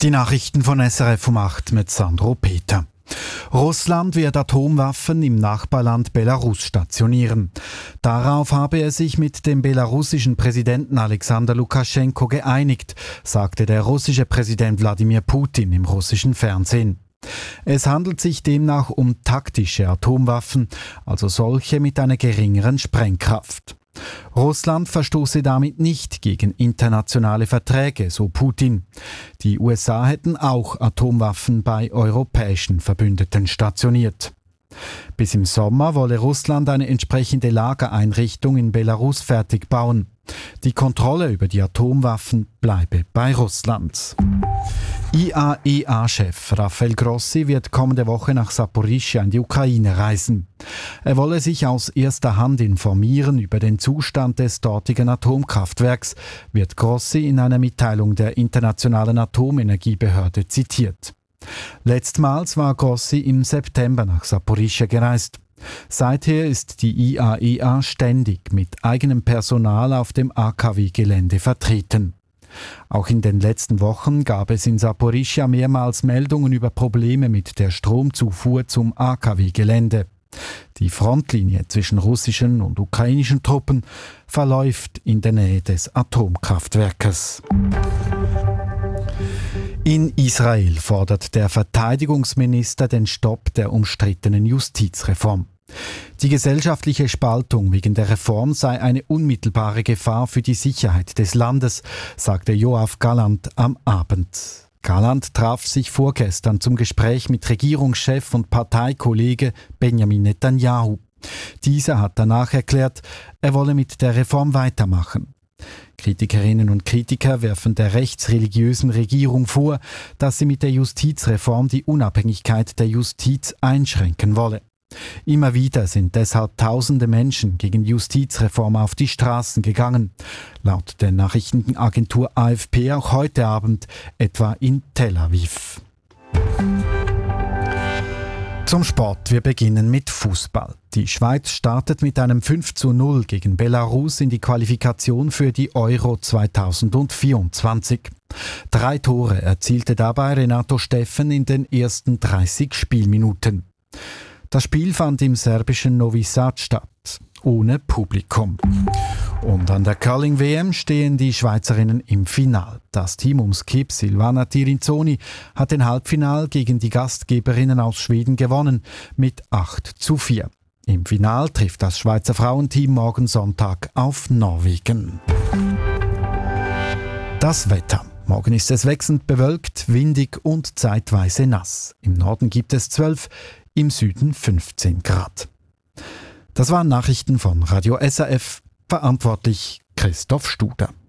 Die Nachrichten von SRF um 8 mit Sandro Peter. Russland wird Atomwaffen im Nachbarland Belarus stationieren. Darauf habe er sich mit dem belarussischen Präsidenten Alexander Lukaschenko geeinigt, sagte der russische Präsident Wladimir Putin im russischen Fernsehen. Es handelt sich demnach um taktische Atomwaffen, also solche mit einer geringeren Sprengkraft. Russland verstoße damit nicht gegen internationale Verträge, so Putin. Die USA hätten auch Atomwaffen bei europäischen Verbündeten stationiert. Bis im Sommer wolle Russland eine entsprechende Lagereinrichtung in Belarus fertig bauen. Die Kontrolle über die Atomwaffen bleibe bei Russland. IAEA-Chef Rafael Grossi wird kommende Woche nach Saporischschja in die Ukraine reisen. Er wolle sich aus erster Hand informieren über den Zustand des dortigen Atomkraftwerks, wird Grossi in einer Mitteilung der Internationalen Atomenergiebehörde zitiert. Letztmals war Grossi im September nach Saporischschja gereist. Seither ist die IAEA ständig mit eigenem Personal auf dem AKW-Gelände vertreten. Auch in den letzten Wochen gab es in Saporischschja mehrmals Meldungen über Probleme mit der Stromzufuhr zum AKW-Gelände. Die Frontlinie zwischen russischen und ukrainischen Truppen verläuft in der Nähe des Atomkraftwerkes. In Israel fordert der Verteidigungsminister den Stopp der umstrittenen Justizreform. Die gesellschaftliche Spaltung wegen der Reform sei eine unmittelbare Gefahr für die Sicherheit des Landes, sagte Yoav Gallant am Abend. Gallant traf sich vorgestern zum Gespräch mit Regierungschef und Parteikollege Benjamin Netanyahu. Dieser hat danach erklärt, er wolle mit der Reform weitermachen. Kritikerinnen und Kritiker werfen der rechtsreligiösen Regierung vor, dass sie mit der Justizreform die Unabhängigkeit der Justiz einschränken wolle. Immer wieder sind deshalb tausende Menschen gegen Justizreform auf die Straßen gegangen. Laut der Nachrichtenagentur AFP auch heute Abend, etwa in Tel Aviv. Zum Sport. Wir beginnen mit Fußball. Die Schweiz startet mit einem 5:0 gegen Belarus in die Qualifikation für die Euro 2024. 3 Tore erzielte dabei Renato Steffen in den ersten 30 Spielminuten. Das Spiel fand im serbischen Novi Sad statt, ohne Publikum. Und an der Curling-WM stehen die Schweizerinnen im Final. Das Team um Skip Silvana Tirinzoni hat den Halbfinal gegen die Gastgeberinnen aus Schweden gewonnen mit 8:4. Im Final trifft das Schweizer Frauenteam morgen Sonntag auf Norwegen. Das Wetter. Morgen ist es wechselnd bewölkt, windig und zeitweise nass. Im Norden gibt es 12, im Süden 15 Grad. Das waren Nachrichten von Radio SRF, verantwortlich Christoph Studer.